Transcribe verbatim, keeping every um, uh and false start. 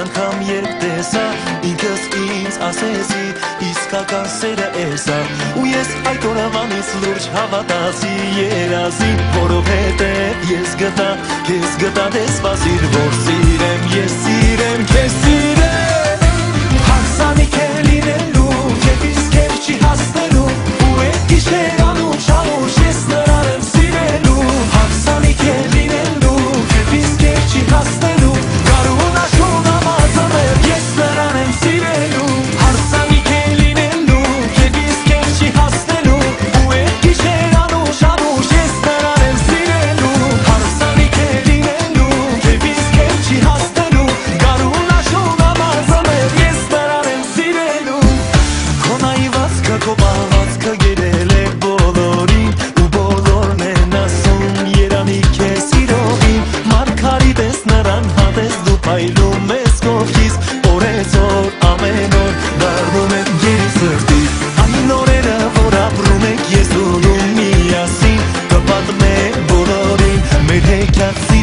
անգամ երբ տեսա ինքս ինձ ասեցի իսկական սերը էսա ու ես այդ օրվանից լուրջ հավատացի երազի որովհետև ես գտա քեզ գտա դե սպասիր որ սիրեմ ես սիրեմ քեզ սիրեմ հարսանիք է լինելու քեզ իսկ քեզ չի հասնելու ու այդ գիշեր անուշ անուշ ես նրան եմ սիրելու հարսանիք է լինելու քեզ իսկ քեզ չի հասնելու Այլում ես կողքից օրեցօր ամեն օր դառնում եմ գերի սրտից այն օրերը որ ապրում ենք ես ու դու միասին կպատմեմ բոլորին մեր հեքիաթ